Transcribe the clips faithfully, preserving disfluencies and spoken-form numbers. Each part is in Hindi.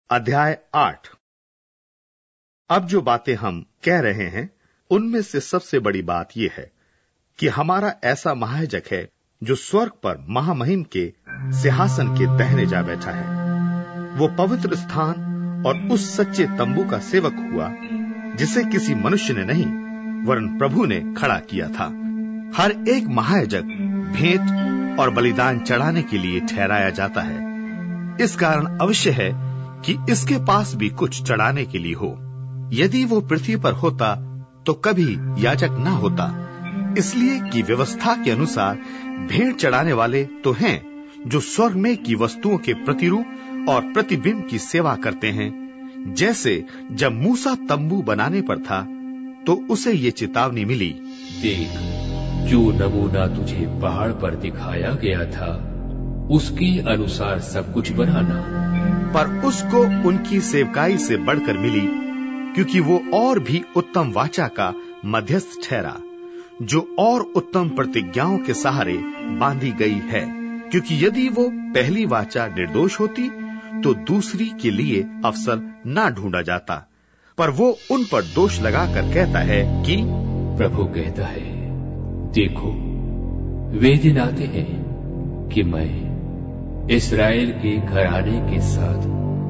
अध्याय आठ। अब जो बातें हम कह रहे हैं उनमें से सबसे बड़ी बात यह है कि हमारा ऐसा महायाजक है जो स्वर्ग पर महामहिम के सिंहासन के दाहिने जा बैठा है। वो पवित्र स्थान और उस सच्चे तंबू का सेवक हुआ जिसे किसी मनुष्य ने नहीं वरन प्रभु ने खड़ा किया था। हर एक महायाजक भेंट और बलिदान चढ़ाने के लिए ठहराया जाता है। इस कारण अवश्य है कि इसके पास भी कुछ चढ़ाने के लिए हो। यदि वो पृथ्वी पर होता तो कभी याजक ना होता, इसलिए कि व्यवस्था के अनुसार भेंट चढ़ाने वाले तो हैं जो स्वर्ग में की वस्तुओं के प्रतिरूप और प्रतिबिंब की सेवा करते हैं। जैसे जब मूसा तंबू बनाने पर था तो उसे ये चेतावनी मिली, देख, जो नमूना तुझे पहाड़ पर दिखाया गया था उसके अनुसार सब कुछ बनाना। पर उसको उनकी सेवकाई से बढ़कर मिली, क्योंकि वो और भी उत्तम वाचा का मध्यस्थ ठहरा, जो और उत्तम प्रतिज्ञाओं के सहारे बांधी गई है। क्योंकि यदि वो पहली वाचा निर्दोष होती तो दूसरी के लिए अवसर ना ढूंढा जाता, पर वो उन पर दोष लगाकर कहता है कि प्रभु कहता है, देखो, वे दिन आते हैं कि मैं इस्राएल के घराने के साथ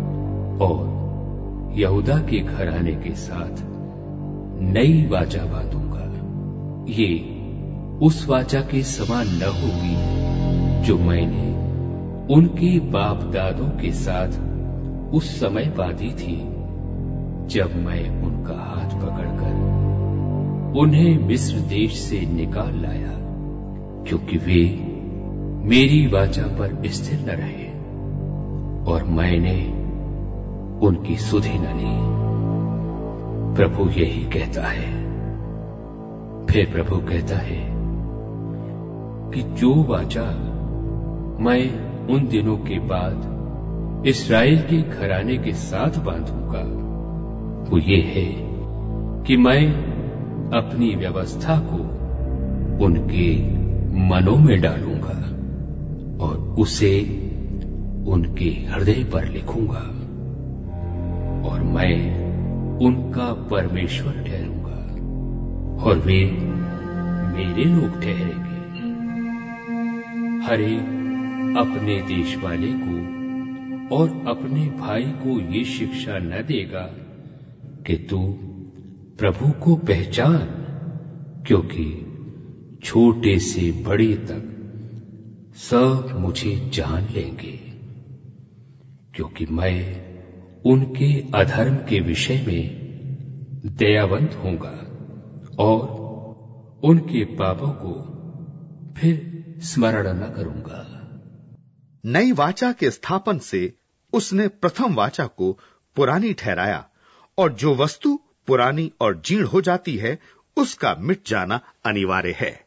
और यहूदा के घराने के साथ नई वाचा बांधूंगा। ये उस वाचा के समान न होगी जो मैंने उनके बाप दादों के साथ उस समय बांधी थी, जब मैं उनका हाथ पकड़कर उन्हें मिस्र देश से निकाल लाया, क्योंकि वे मेरी वाचा पर स्थिर न रहे और मैंने उनकी सुधि न ली। प्रभु यही कहता है। फिर प्रभु कहता है कि जो वाचा मैं उन दिनों के बाद इस्राएल के घराने के साथ बांधूंगा वो ये है कि मैं अपनी व्यवस्था को उनके मनों में डालूंगा और उसे उनके हृदय पर लिखूंगा और मैं उनका परमेश्वर ठहरूंगा और वे मेरे लोग ठहरेंगे। हर एक अपने देश वाले को और अपने भाई को ये शिक्षा न देगा कि तू प्रभु को पहचान, क्योंकि छोटे से बड़े तक सब मुझे जान लेंगे, क्योंकि मैं उनके अधर्म के विषय में दयावंत होऊंगा और उनके पापों को फिर स्मरण न करूंगा। नई वाचा के स्थापन से उसने प्रथम वाचा को पुरानी ठहराया, और जो वस्तु पुरानी और जीर्ण हो जाती है उसका मिट जाना अनिवार्य है।